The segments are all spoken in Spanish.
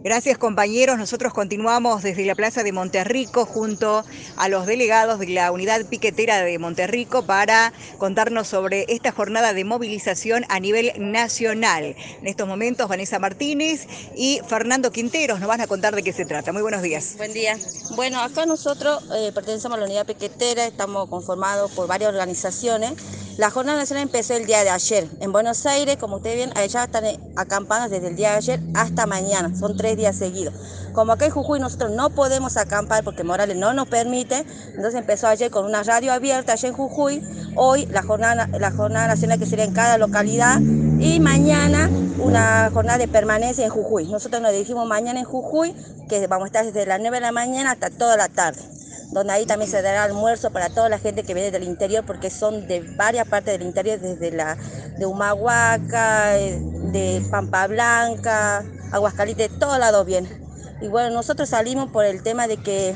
Gracias, compañeros. Nosotros continuamos desde la Plaza de Monterrico junto a los delegados de la unidad piquetera de Monterrico para contarnos sobre esta jornada de movilización a nivel nacional. En estos momentos, Vanessa Martínez y Fernando Quinteros nos van a contar de qué se trata. Muy buenos días. Buen día. Bueno, acá nosotros pertenecemos a la unidad piquetera, estamos conformados por varias organizaciones. La jornada nacional empezó el día de ayer. En Buenos Aires, como ustedes ven, allá están acampadas desde el día de ayer hasta mañana, son 3 días seguidos. Como acá en Jujuy nosotros no podemos acampar porque Morales no nos permite, entonces empezó ayer con una radio abierta allá en Jujuy, hoy la jornada nacional que sería en cada localidad y mañana una jornada de permanencia en Jujuy. Nosotros nos dirigimos mañana en Jujuy, que vamos a estar desde las 9 de la mañana hasta toda la tarde, donde ahí también se dará almuerzo para toda la gente que viene del interior, porque son de varias partes del interior, desde de Humahuaca, de Pampa Blanca, Aguascalientes, de todos lados vienen. Y bueno, nosotros salimos por el tema de que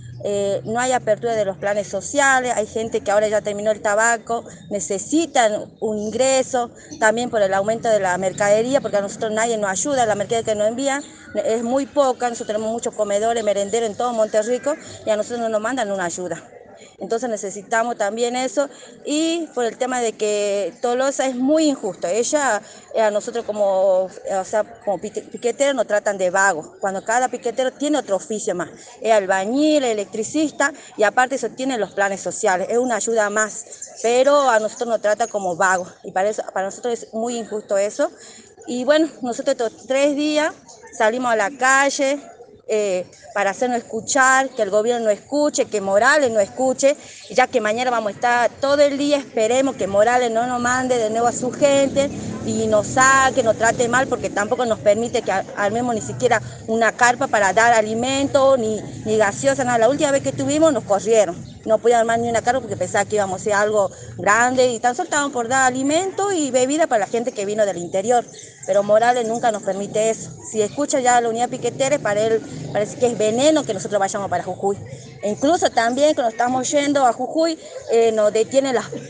no hay apertura de los planes sociales, hay gente que ahora ya terminó el tabaco, necesitan un ingreso, también por el aumento de la mercadería, porque a nosotros nadie nos ayuda, la mercadería que nos envían es muy poca, nosotros tenemos muchos comedores, merenderos en todo Monterrico y a nosotros no nos mandan una ayuda. Entonces necesitamos también eso, y por el tema de que Tolosa es muy injusto. Ella, a nosotros como piqueteros nos tratan de vagos, cuando cada piquetero tiene otro oficio más. Es albañil, electricista, y aparte eso tiene los planes sociales, es una ayuda más, pero a nosotros nos trata como vagos, y para nosotros es muy injusto eso. Y bueno, nosotros estos 3 días salimos a la calle, para hacernos escuchar, que el gobierno no escuche, que Morales no escuche, ya que mañana vamos a estar todo el día, esperemos que Morales no nos mande de nuevo a su gente y nos saque, nos trate mal, porque tampoco nos permite que armemos ni siquiera una carpa para dar alimento, ni gaseosa, nada. La última vez que estuvimos nos corrieron, no podían armar ni una carpa porque pensaban que íbamos a hacer algo grande, y tan solo estaban por dar alimento y bebida para la gente que vino del interior, pero Morales nunca nos permite eso. Si escucha ya la unidad piquetera, para él parece que es veneno que nosotros vayamos para Jujuy. E incluso también cuando estamos yendo a Jujuy, nos detienen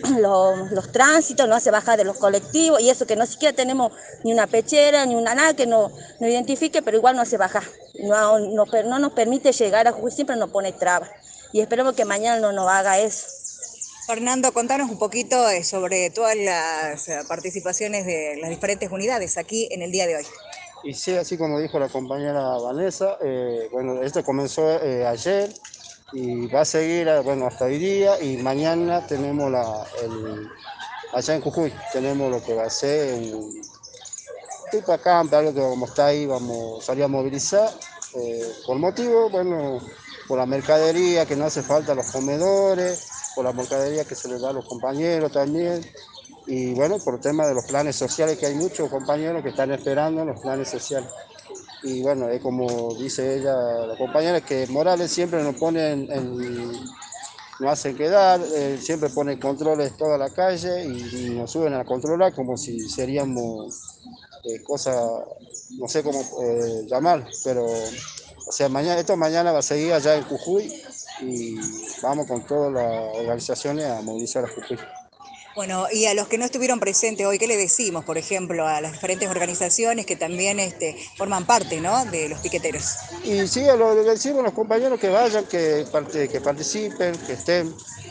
los tránsitos, nos hace bajar de los colectivos, y eso que no siquiera tenemos ni una pechera, ni una nada que nos identifique, pero igual nos hace bajar. No nos permite llegar a Jujuy, siempre nos pone trabas. Y esperemos que mañana no nos haga eso. Fernando, contanos un poquito sobre todas las participaciones de las diferentes unidades aquí en el día de hoy. Y sí, así como dijo la compañera Vanessa, bueno, esto comenzó ayer y va a seguir, bueno, hasta hoy día, y mañana tenemos allá en Jujuy, tenemos lo que va a ser un tipo acampe, algo que como está ahí, vamos a salir a movilizar, por motivo, bueno, por la mercadería que no hace falta a los comedores, por la mercadería que se les da a los compañeros también. Y bueno, por el tema de los planes sociales, que hay muchos compañeros que están esperando los planes sociales. Y bueno, es como dice ella, la compañera, que Morales siempre nos pone nos hacen quedar, siempre pone controles toda la calle y nos suben a controlar como si seríamos cosas, no sé cómo llamar, pero o sea, esto mañana va a seguir allá en Jujuy y vamos con todas las organizaciones a movilizar a Jujuy. Bueno, y a los que no estuvieron presentes hoy, ¿qué le decimos, por ejemplo, a las diferentes organizaciones que también forman parte, ¿no?, de los piqueteros? Y sí, le decimos a los compañeros que vayan, que participen, que estén.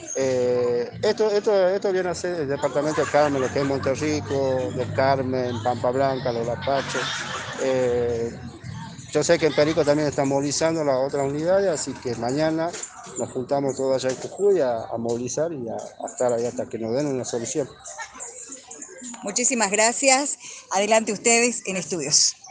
Esto viene a ser el departamento de Carmen, lo que es Monterrico, del Carmen, Pampa Blanca, Los Lapaches. Yo sé que en Perico también están movilizando las otras unidades, así que mañana nos juntamos todos allá en Jujuy a movilizar y a estar ahí hasta que nos den una solución. Muchísimas gracias. Adelante ustedes en estudios.